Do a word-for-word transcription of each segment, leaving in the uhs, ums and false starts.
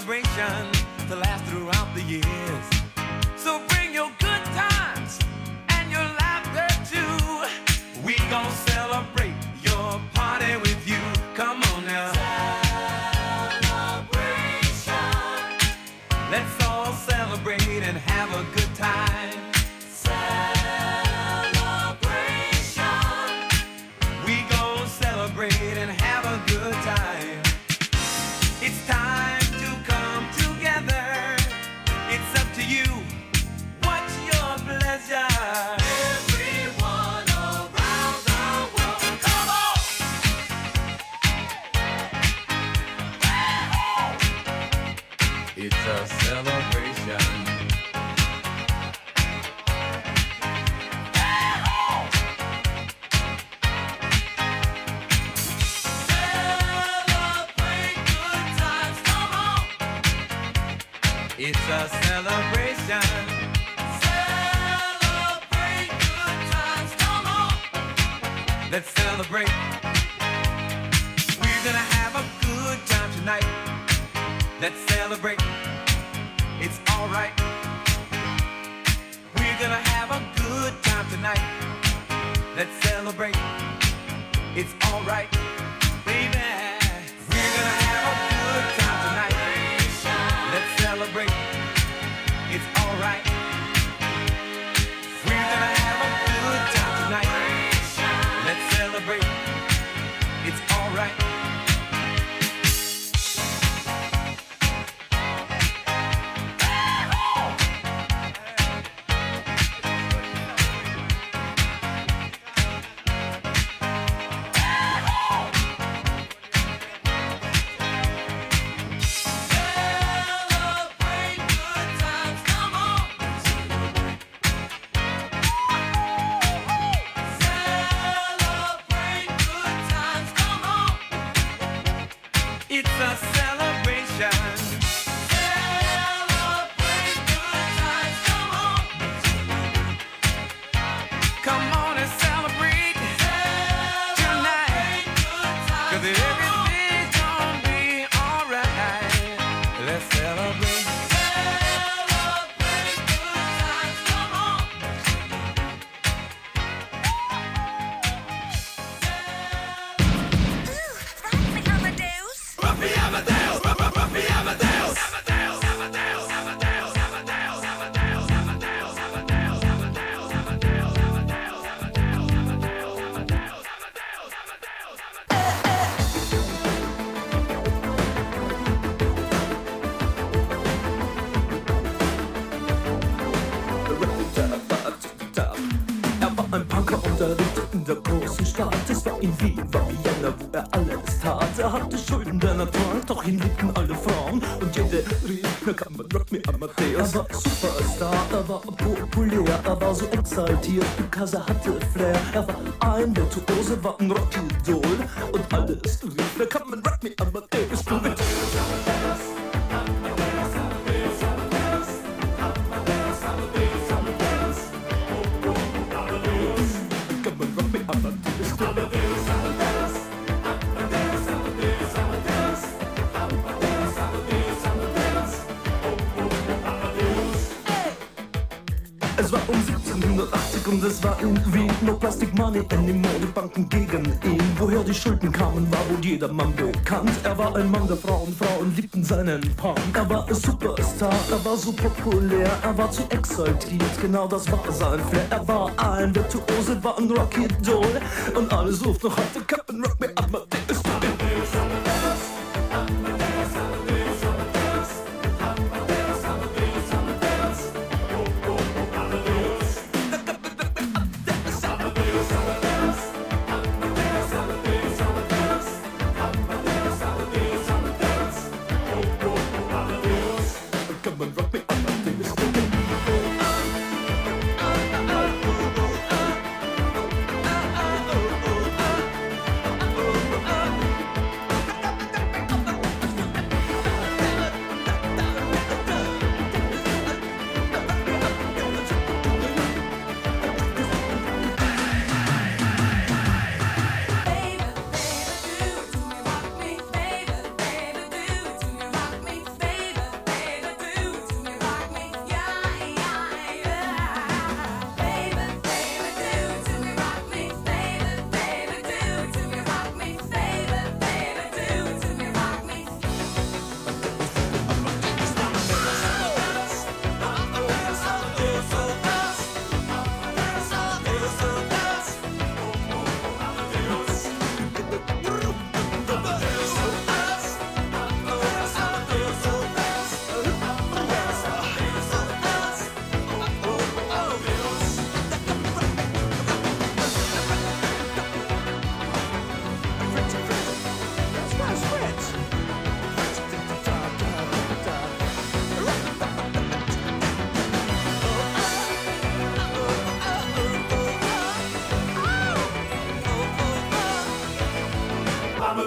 celebration to last throughout the years. So bring your good times and your laughter too. We gon' celebrate your party with you. Come on now. Celebration. Let's all celebrate and have a good time. Celebration. We gon' celebrate and have a good time. It's time to come together. It's up to you. What's your pleasure? Everyone around the world, come on! It's a celebration. Celebrate good times, come on! It's a celebration. Celebrate good times, come on! Let's celebrate. We're gonna have a good time tonight. Let's celebrate. It's alright. We're gonna have a good time tonight. Let's celebrate. It's alright, baby. We're gonna have a good time tonight. Let's celebrate. It's alright. We're gonna have a good time tonight. Let's celebrate. It's alright. Celebrate good times, come on. Celebrate good times, come on. It's a celebration. Celebrate good times, come on. Come on and celebrate tonight. 'Cause everything's gonna be alright. Let's celebrate. Celebrate good times, come on. Ruffy Amadeus. Ruffy Amadeus, Ruffy Ruffy Amadeus. Er war ein Punker und er lebte in der großen Stadt. Es war in Wien, war Vienna, wo er alles tat. Er hatte Schulden, denn er trank, doch ihn liebten alle Frauen. Und jede rief, na kann man Rock me Amadeus. Er war Superstar, er war populär, er war so exaltiert, because er hatte Flair. Er war ein Virtuose, war ein Rockidol. Und alles rief, na kann man Rock me Amadeus. Du mit Come on, rock me Amadeus. Es war um siebzehnhundertachtzig und es war in Wien. No plastic money anymore, die Banken gegen ihn. Woher die Schulden kamen, war wohl jedermann bekannt. Er war ein Mann der Frauen, Frauen liebten seinen Punk. Er war ein Superstar, er war so populär, er war zu exaltiert, genau das war sein Flair. Er war ein Virtuose, war ein Rockidol. Und alle suchten noch heute Captain Rock me Amadeus. Come on, rock me Amadeus.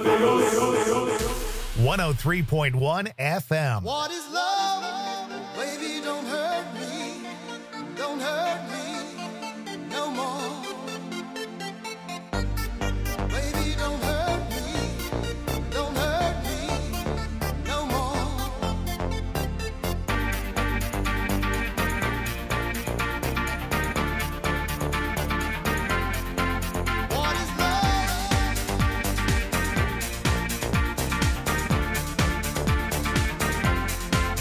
one oh three point one F M. What is love? Baby, don't hurt me. Don't hurt me no more. Baby, don't hurt me. Don't hurt me no more. What is love?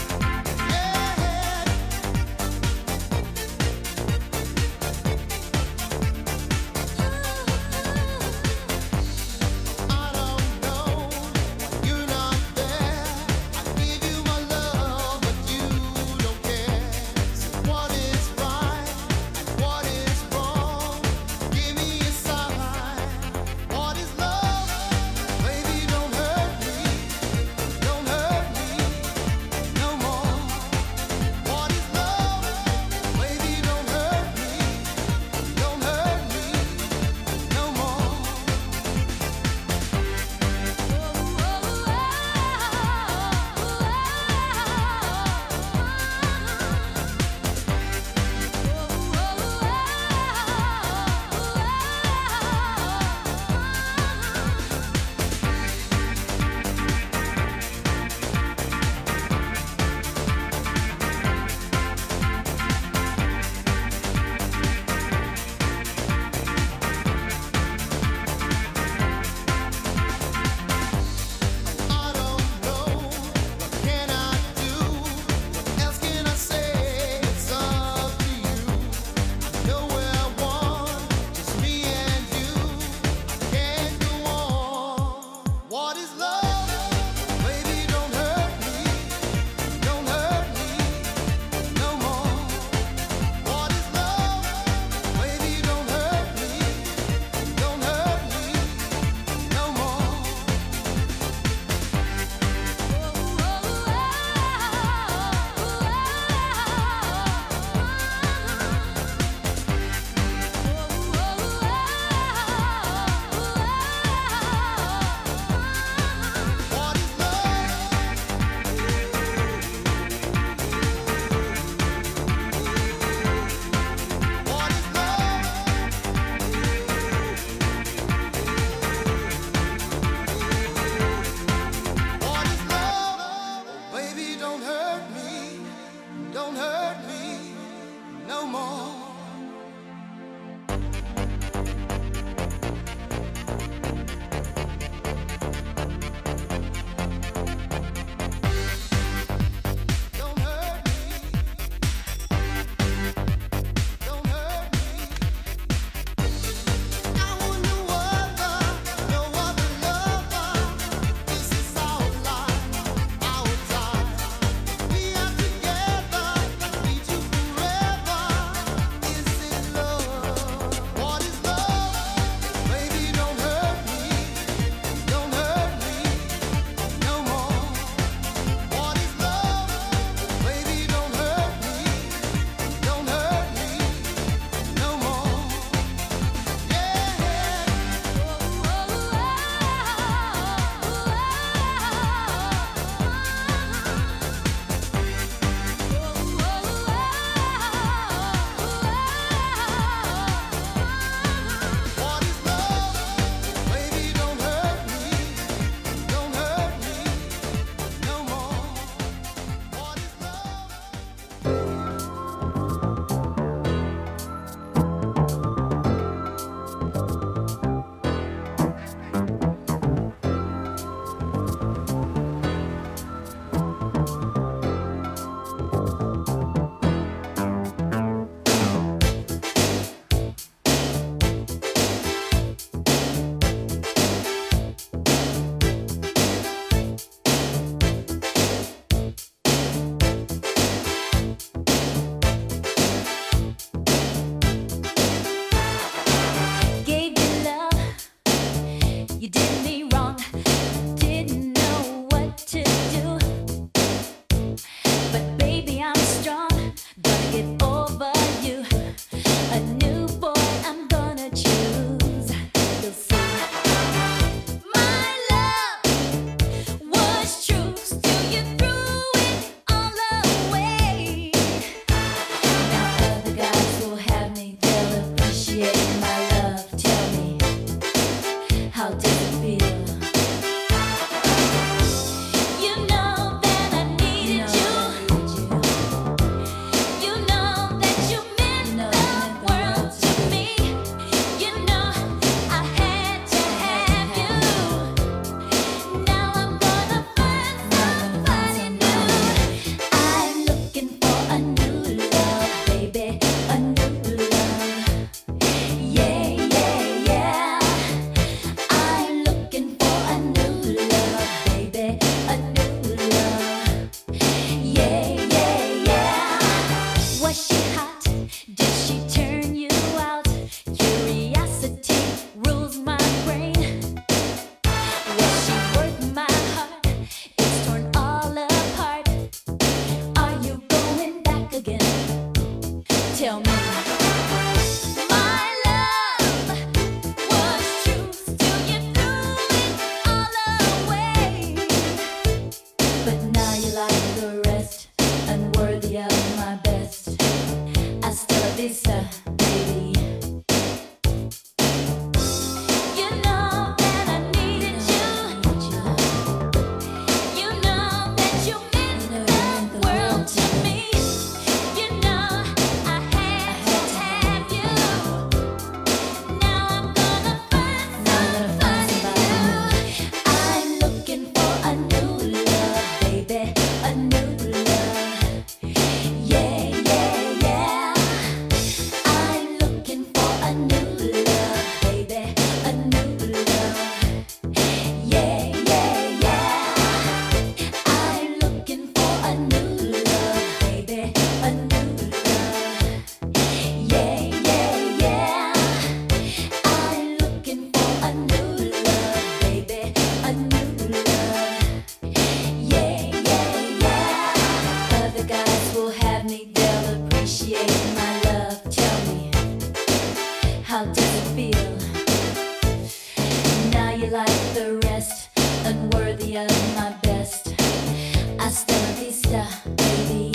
me of my best. Hasta la vista, baby.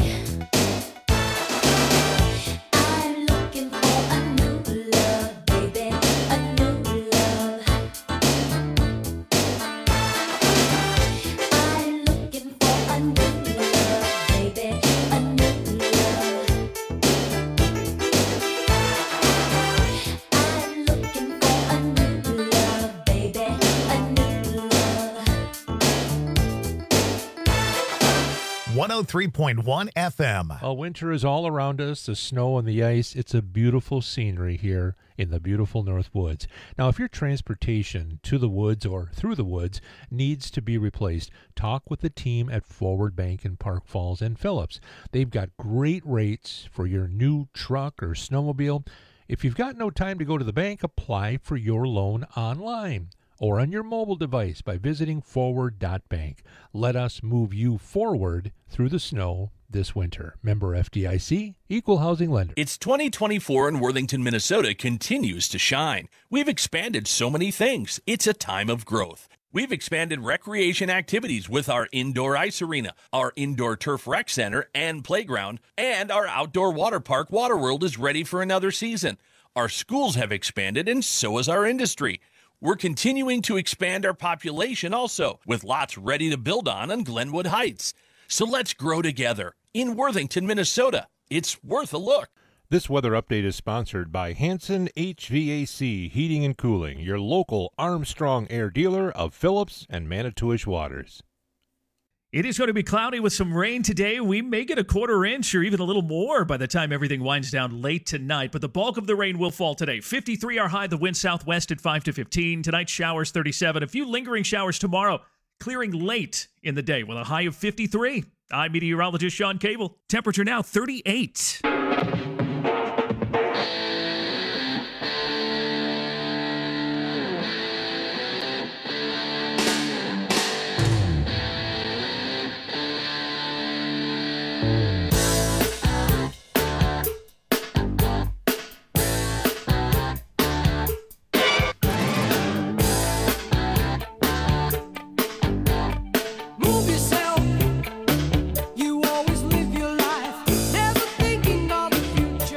I'm looking for a new love, baby, a new love. I'm looking for a new love, baby, a new love. I'm looking for a new love, baby, a new love. one oh three point one F M. Well, winter is all around us, the snow and the ice. It's a beautiful scenery here in the beautiful North Woods. Now, if your transportation to the woods or through the woods needs to be replaced, talk with the team at Forward Bank in Park Falls and Phillips. They've got great rates for your new truck or snowmobile. If you've got no time to go to the bank, apply for your loan online or on your mobile device by visiting forward dot bank. Let us move you forward through the snow this winter. Member F D I C, Equal Housing Lender. It's twenty twenty-four and Worthington, Minnesota continues to shine. We've expanded so many things. It's a time of growth. We've expanded recreation activities with our indoor ice arena, our indoor turf rec center and playground, and our outdoor water park, Waterworld, is ready for another season. Our schools have expanded, and so has our industry. We're continuing to expand our population also, with lots ready to build on on Glenwood Heights. So let's grow together in Worthington, Minnesota. It's worth a look. This weather update is sponsored by Hanson H V A C Heating and Cooling, your local Armstrong Air dealer of Phillips and Manitowish Waters. It is going to be cloudy with some rain today. We may get a quarter inch or even a little more by the time everything winds down late tonight, but the bulk of the rain will fall today. fifty-three our high, the wind southwest at five to fifteen. Tonight, showers thirty-seven. A few lingering showers tomorrow, clearing late in the day with a high of fifty-three. I'm meteorologist Sean Cable. Temperature now thirty-eight. Move yourself. You always live your life, never thinking of the future.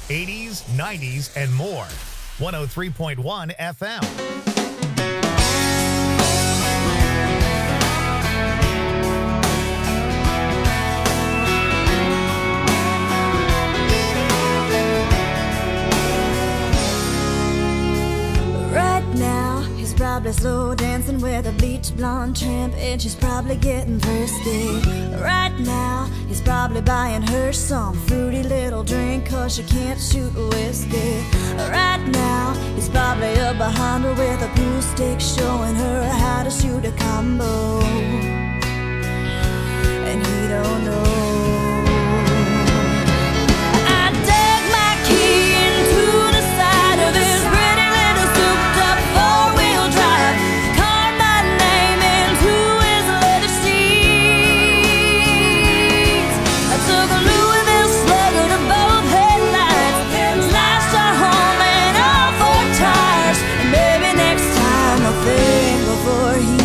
eighties, nineties, and more. one oh three point one F M. Probably slow dancing with a bleach blonde tramp, and she's probably getting thirsty. Right now, he's probably buying her some fruity little drink, cause she can't shoot whiskey. Right now, he's probably up behind her with a pool stick, showing her how to shoot a combo. And he don't know. I dug my key into the side of his pretty little souped up four-wheel drive, carved my name into his leather seats. I took a Louisville Slugger to both headlights, slashed a home and all four tires. And maybe next time I'll think before he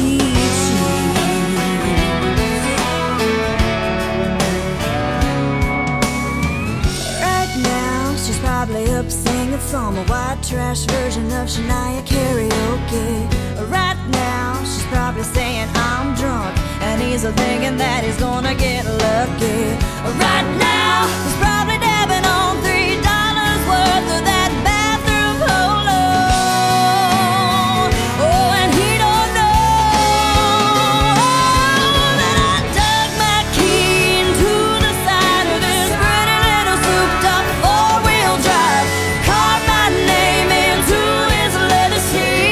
up singing some white trash version of Shania karaoke. Right now, she's probably saying I'm drunk, and he's thinking that he's gonna get lucky. Right now, he's probably dabbing on three dollars worth of that bathroom polo. Oh, and he don't know that I dug my key into the side of his pretty little souped up four-wheel drive, carved my name into his leather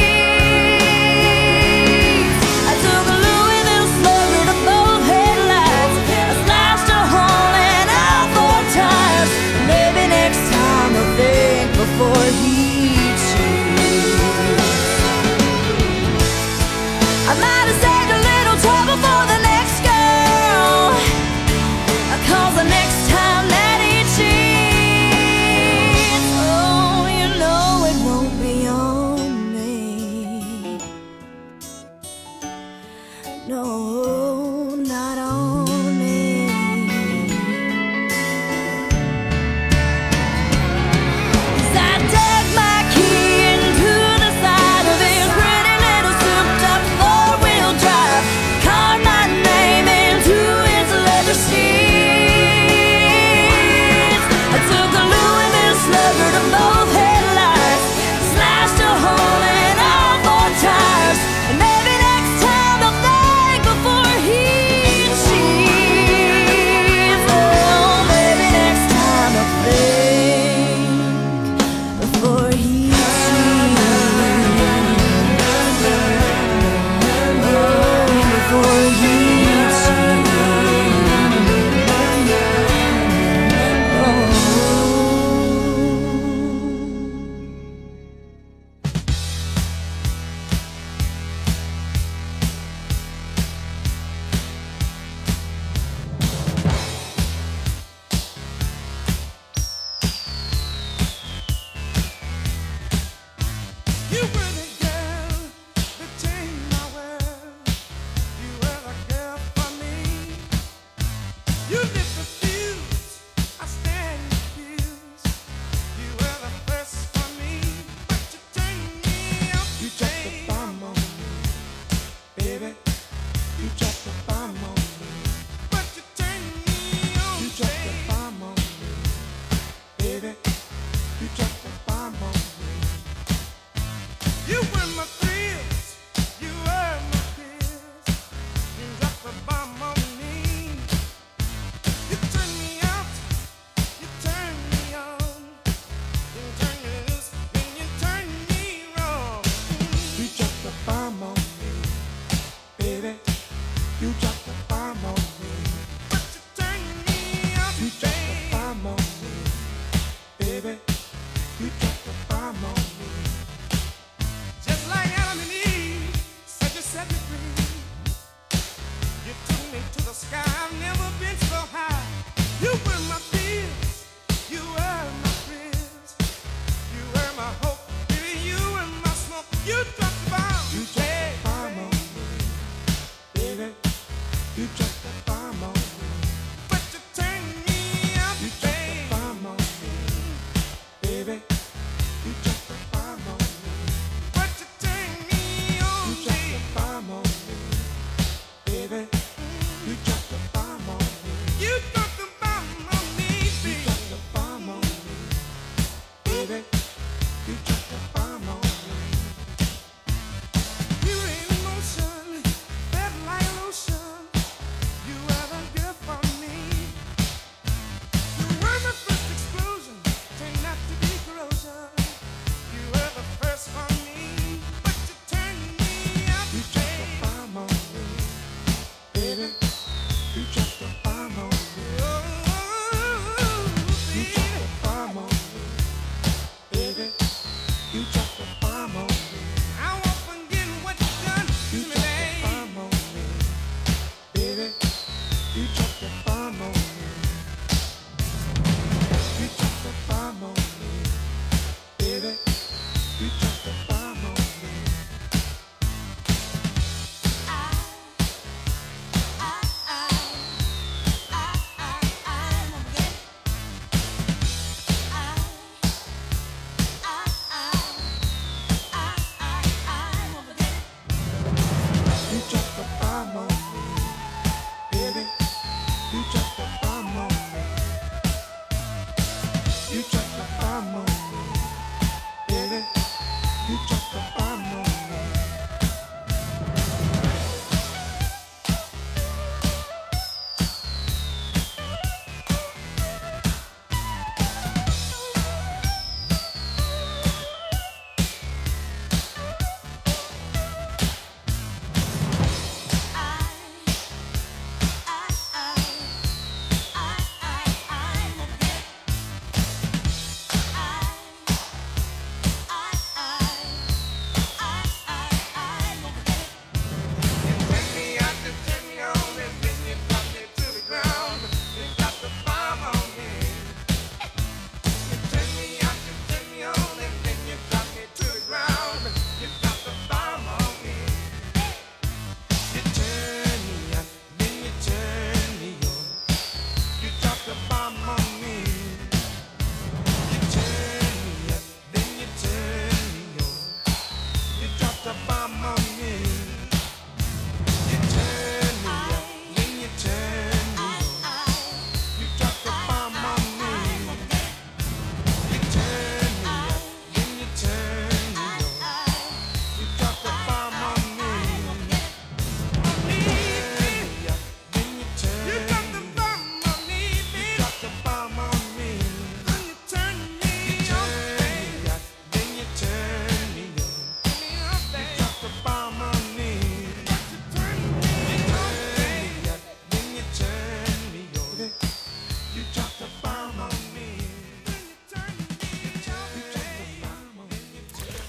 seats. I took a Louisville Slugger to both headlights, I slashed a hole in all four tires. Maybe next time I'll think before he cheats. I might have saved a little trouble for the next girl, cause the next time that he cheats, oh, you know it won't be on me. No, not on me. 'Cause I dug my key into the side of his pretty little souped up four-wheel drive, carved my name into his leather seats. I took a Louisville Slugger to both headlights, slashed a hole in all four tires. And maybe next time I'll think before he cheats. Oh, maybe next time I'll think before he cheats. Oh, before he cheats. You were the girl that changed my world. You were the girl for me. You lit the fuse, I stand accused. You were the first for me, but you turned me up. You dropped the bomb on me, baby. You dropped the bomb on me, but you turned me on. You dropped the bomb on me, baby. You dropped the bomb on me. You were my thrills, you were my thrills. You dropped the bomb on me. You turned me out, you turned me on. You turned me loose, then you turned me wrong. You dropped the bomb on me, baby. You dropped the bomb on me, but you turned me out. You dropped the bomb on me, baby. You dropped the bomb on me. Just like Adam and Eve, said you set me free. You took me to the sky, I've never been so high. You were my fears, you were my friends. You were my hope, baby, you were my smoke. You dropped the bomb. You dropped the bomb on me, baby. You dropped the bomb on me, but you turned me out. You dropped the bomb on me,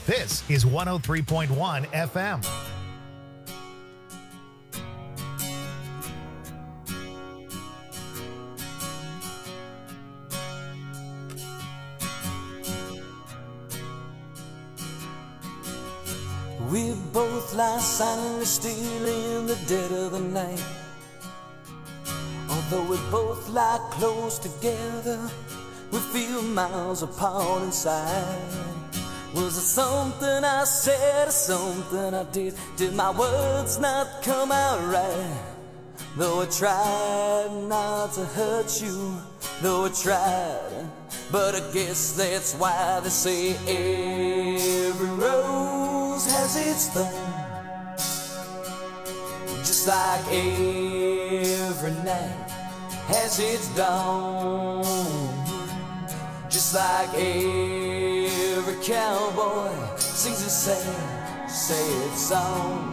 This is one oh three point one F M. We both lie silently still in the dead of the night. Although we both lie close together, we feel miles apart inside. Was it something I said or something I did? Did my words not come out right? Though I tried not to hurt you, though I tried, but I guess that's why they say every rose has its thorn. Just like every night has its dawn. Just like every cowboy sings a sad, sad song.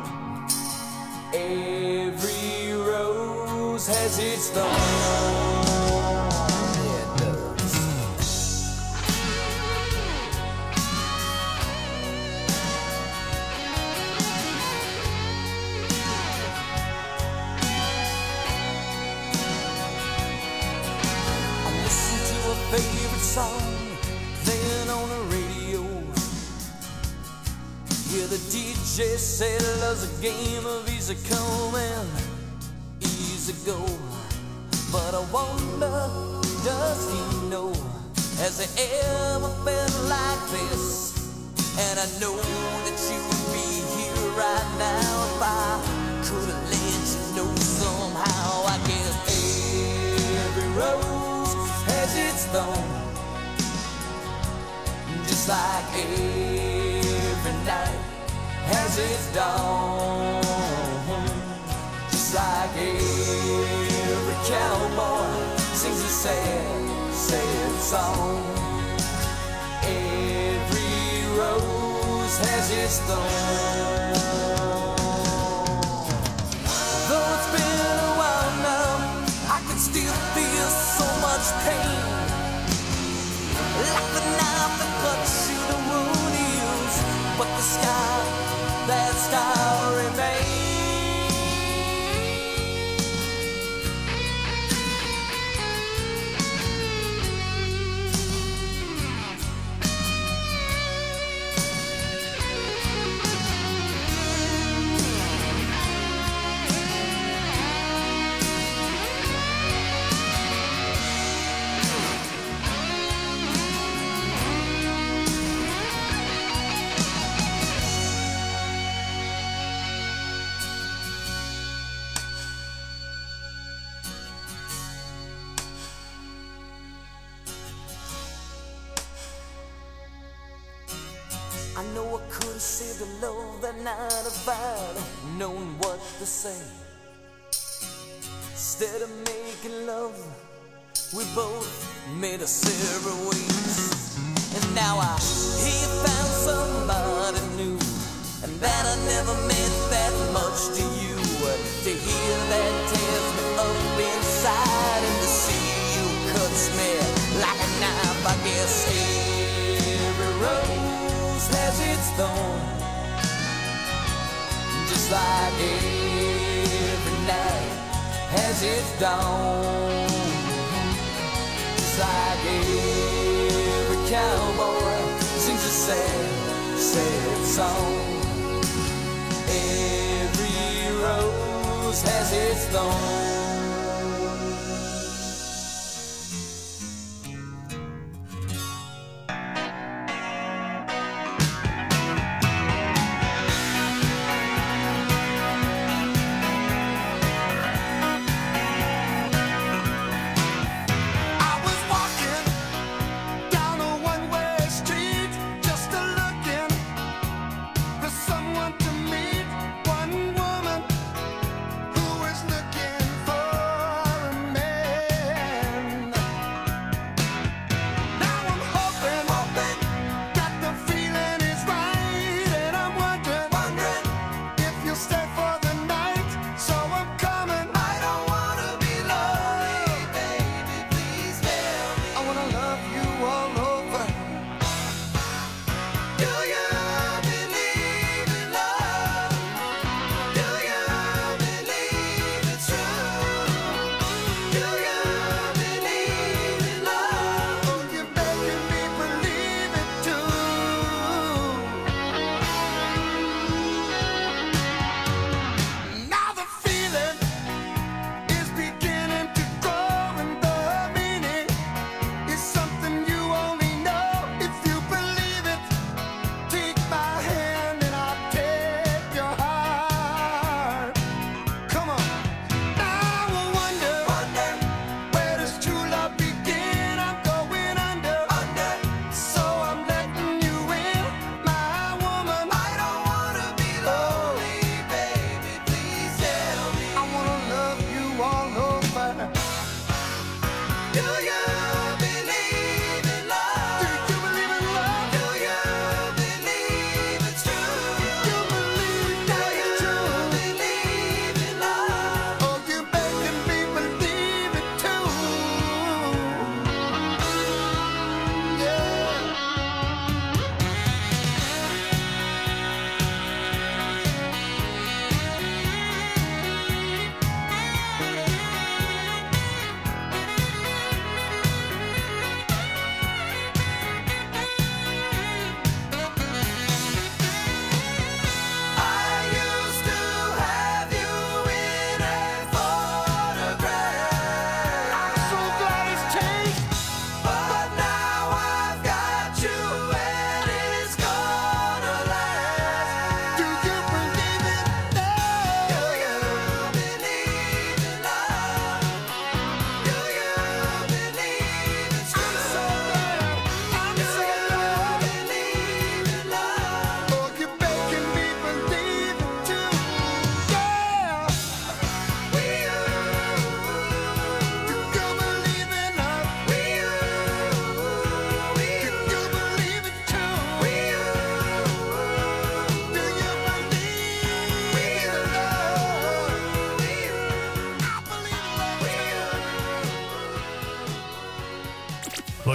Every rose has its thorn. Yeah, it does. I listen to a favorite song playing on the radio. Yeah, the D J said love's a game of easy come and easy go. But I wonder, does he know? Has he ever felt like this? And I know that you would be here right now if I could have let you know somehow. I guess every rose has its thorn. Just like every night has its dawn. Just like every cowboy sings a sad, sad song. Every rose has its thorn. Though it's been a while now, I can still feel so much pain. Like the knife that cuts you, the wound heals, but the scar, that scar remains. I know I could have saved the love that night if I'd known what to say. Instead of making love, we both made us several ways. And now I he found somebody new, and that I never meant that much to you. To hear that tears me up inside, and to see you cuts me like a knife. I guess every rose has its thorn. Just like every night has its dawn. Just like every cowboy sings a sad, sad song. Every rose has its thorn. Someone to meet, one woman who is looking for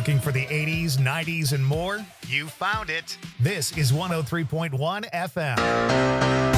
Looking for the eighties, nineties, and more? You found it. This is one oh three point one F M.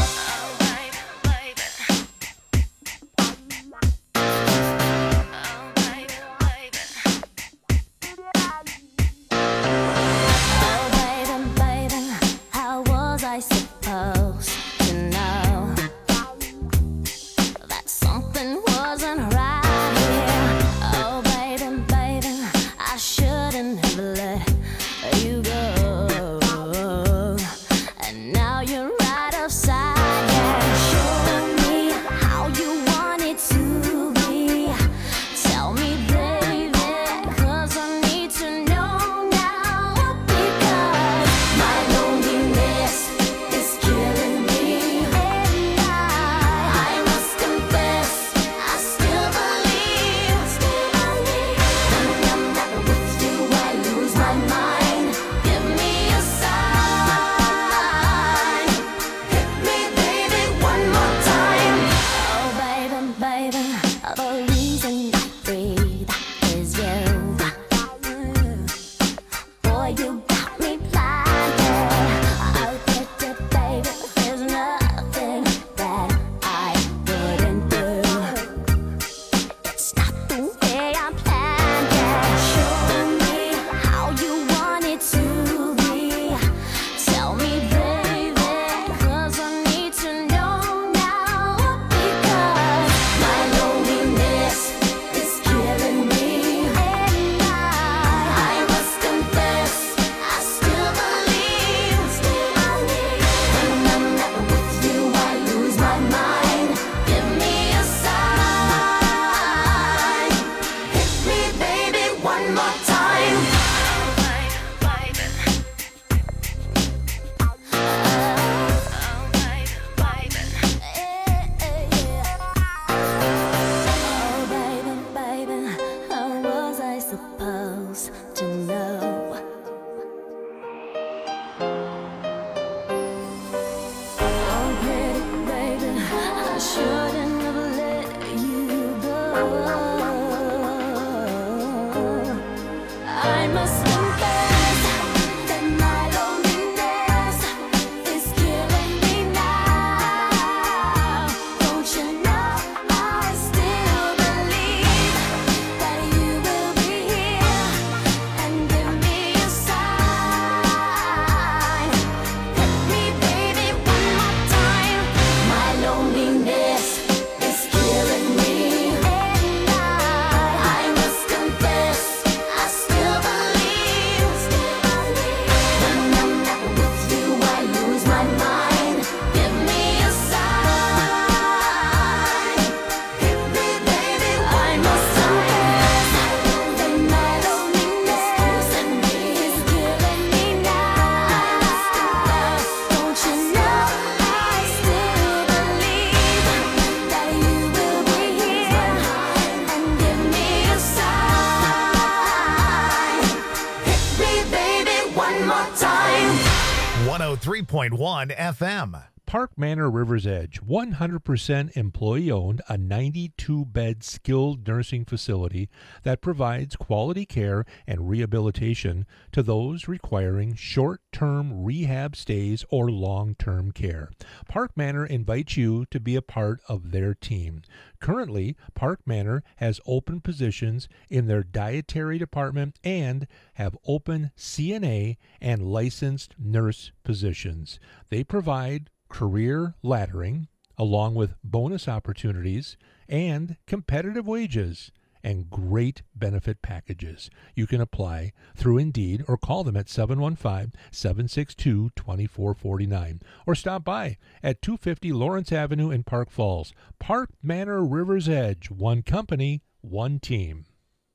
one oh three point one F M. Park Manor River's Edge, one hundred percent employee-owned, a ninety-two bed skilled nursing facility that provides quality care and rehabilitation to those requiring short-term rehab stays or long-term care. Park Manor invites you to be a part of their team. Currently, Park Manor has open positions in their dietary department and have open C N A and licensed nurse positions. They provide career laddering, along with bonus opportunities and competitive wages and great benefit packages. You can apply through Indeed or call them at seven one five, seven six two, two four four nine or stop by at two fifty Lawrence Avenue in Park Falls. Park Manor River's Edge, one company, one team.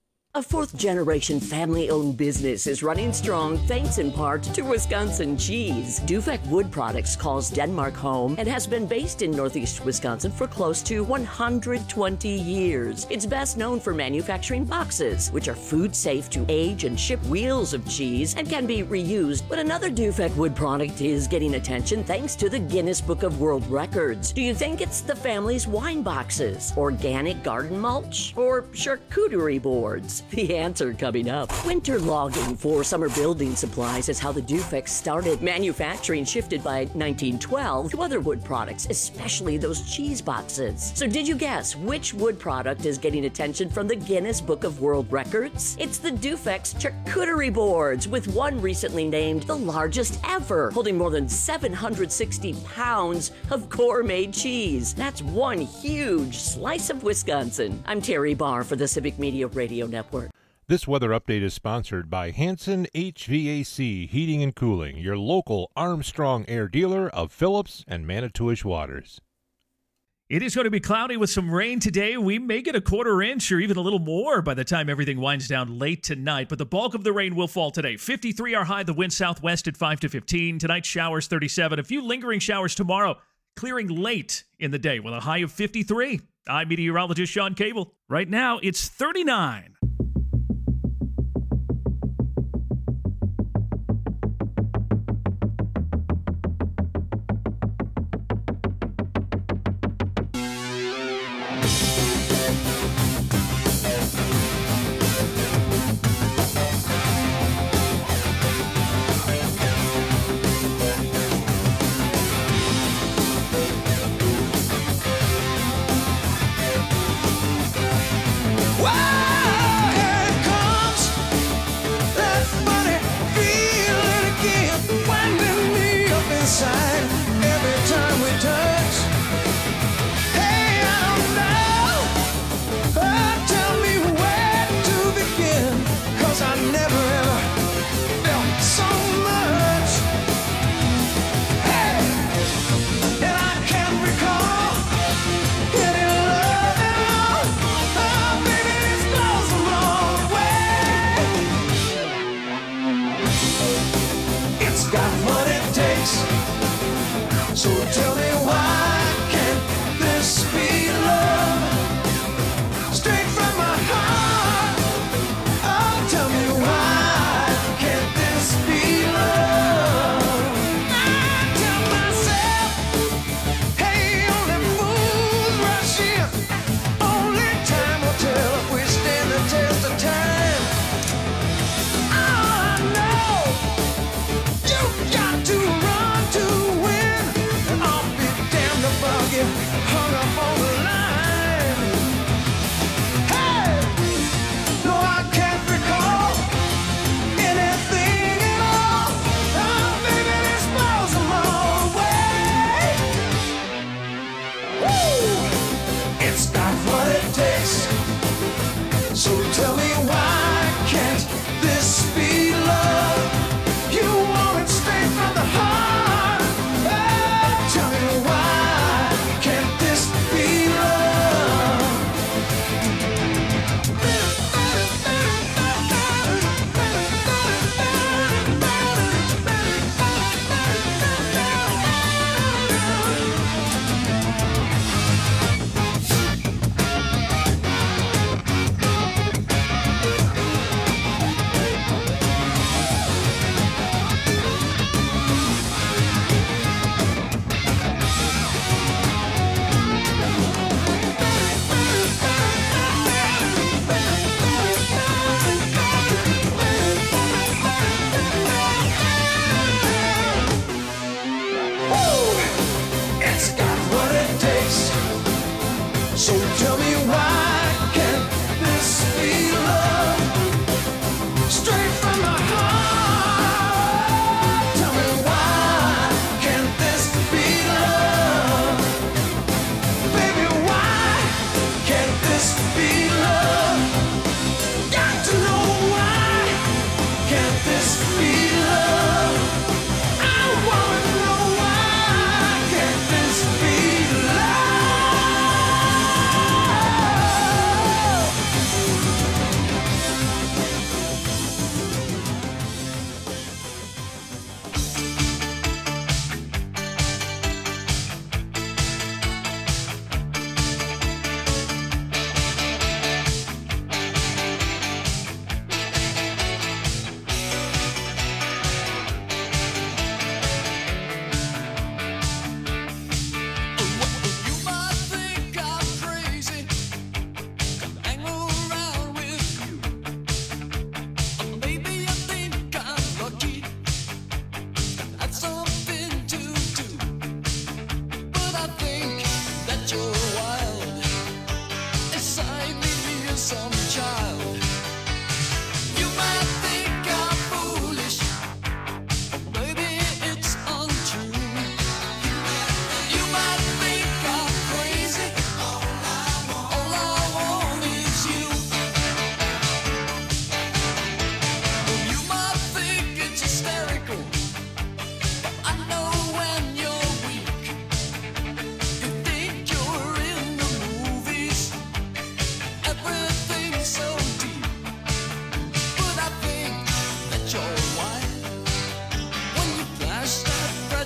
A fourth-generation family-owned business is running strong thanks in part to Wisconsin cheese. Dufek Wood Products calls Denmark home and has been based in northeast Wisconsin for close to one hundred twenty years. It's best known for manufacturing boxes, which are food safe to age and ship wheels of cheese and can be reused. But another Dufek Wood product is getting attention thanks to the Guinness Book of World Records. Do you think it's the family's wine boxes, organic garden mulch, or charcuterie boards? Dufex? The answer coming up. Winter logging for summer building supplies is how the Dufex started. Manufacturing shifted by nineteen twelve to other wood products, especially those cheese boxes. So did you guess which wood product is getting attention from the Guinness Book of World Records? It's the Dufex charcuterie boards, with one recently named the largest ever, holding more than seven hundred sixty pounds of gourmet cheese. That's one huge slice of Wisconsin. I'm Terry Barr for the Civic Media Radio Network. This weather update is sponsored by Hanson H V A C Heating and Cooling, your local Armstrong Air dealer of Phillips and Manitowish Waters. It is going to be cloudy with some rain today. We may get a quarter inch or even a little more by the time everything winds down late tonight, but the bulk of the rain will fall today. fifty-three our high, the wind southwest at five to fifteen. Tonight, showers thirty-seven. A few lingering showers tomorrow, clearing late in the day with a high of fifty-three. I'm meteorologist Sean Cable. Right now, it's thirty-nine. Whoa!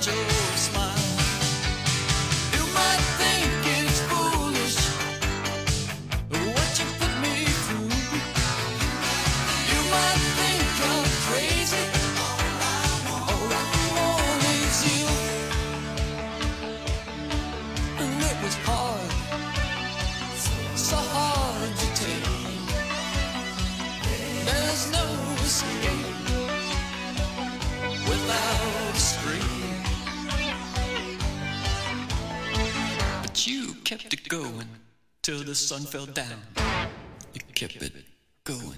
at your smile. You might think it's foolish what you put me through. You might think I'm crazy. All I want is you. And it was hard, so hard to take. There's no escape without a scream. But you kept it going till the sun fell down. You kept it going.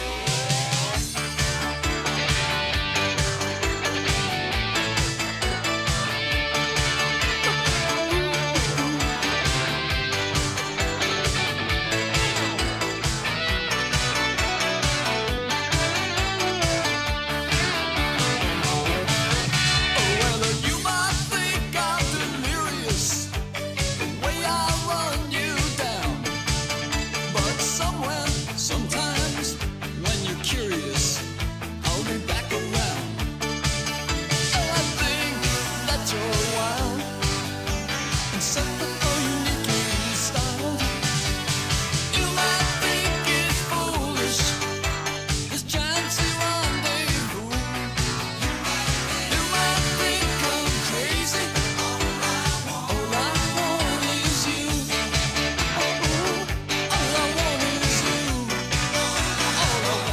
Well, you might think I'm delirious the way I run you down. But somewhere, sometimes, when you're curious, I'll be back around. I think that you're wild and something uniquely styled. You might think it's foolish, this chancy rendezvous. You might think I'm crazy. All I want is you. Oh, all I want is you. All I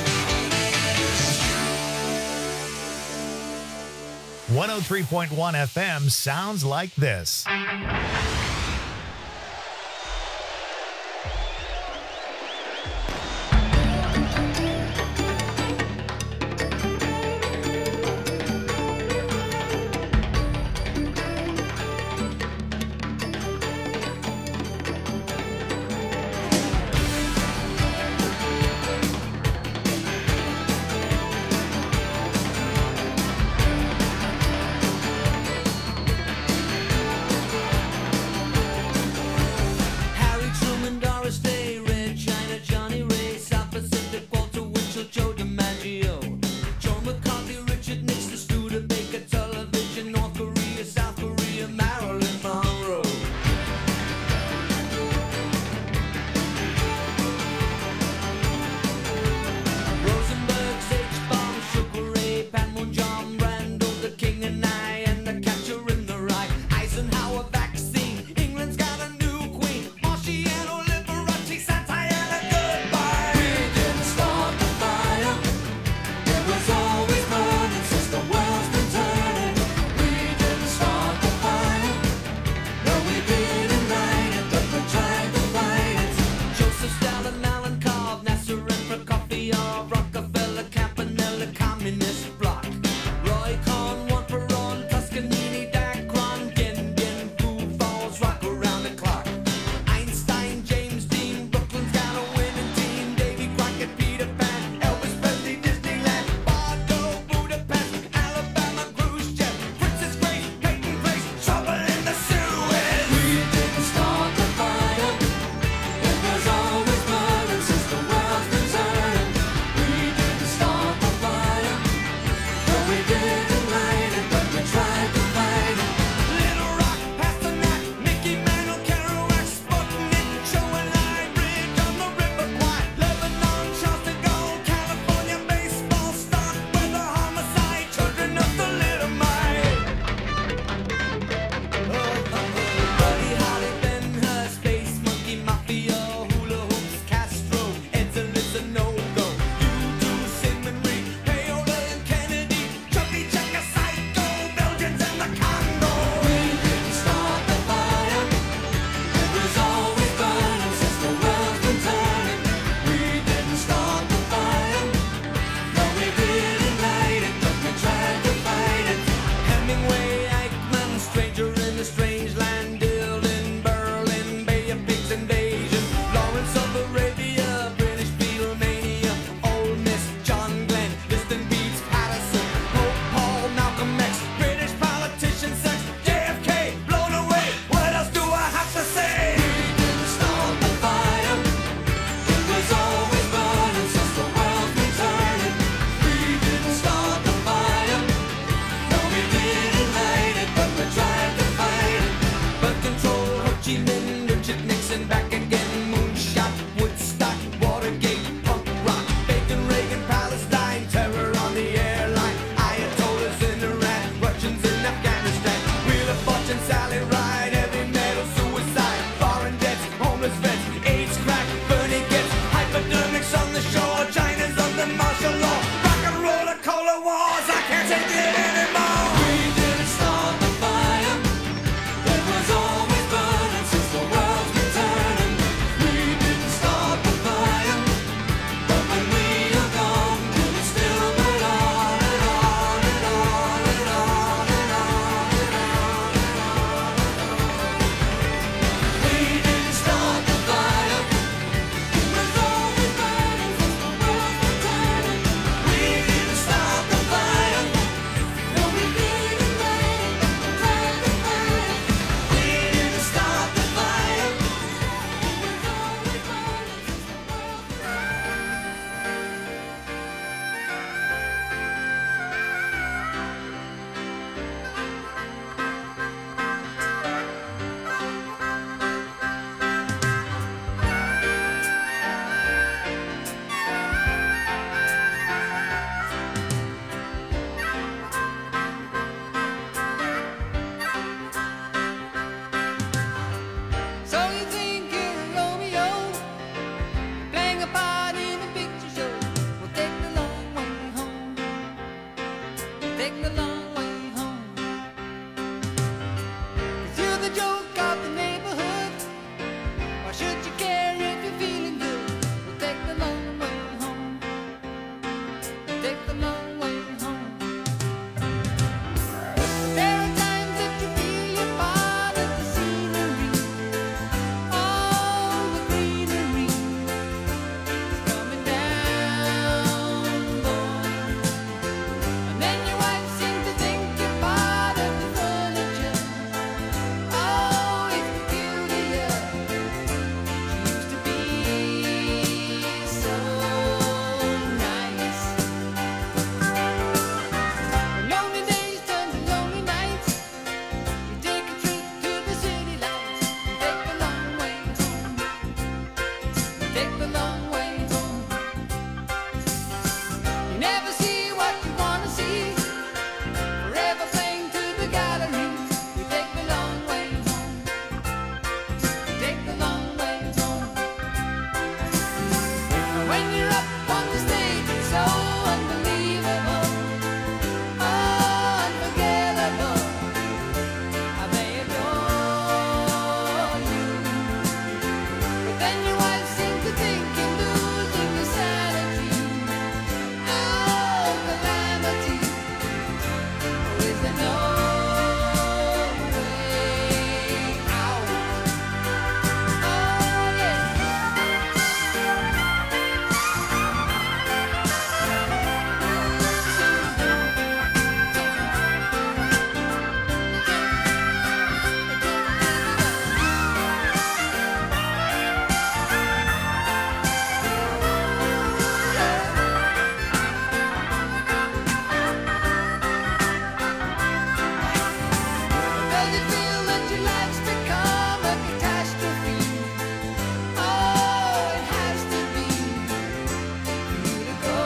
want is you. one oh three point one F M sounds like this. Is there no way out? Oh, does it feel that your life's become a catastrophe? Oh, it has to be for you to go,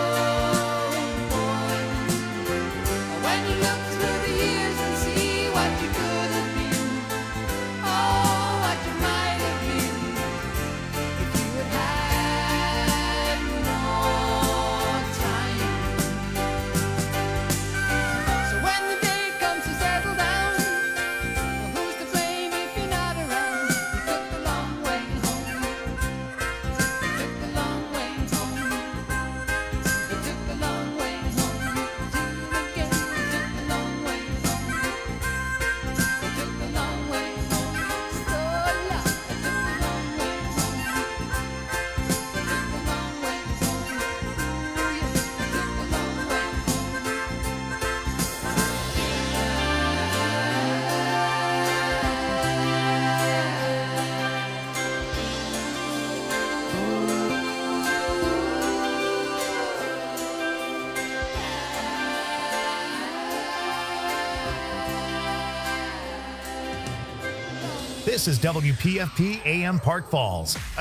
boy. When you look through the years and see what you could have been, oh, what you might have been if you had had more time. So when the day comes to settle down, who's to blame if you're not around? You took the long way home. You took the long way home. You took the long way home. Do it again. You took the long way home. You took the long way home. So long. You took the long way home. You took the long way home. Ooh, yeah. You took the long way home. This is W P F P A M Park Falls.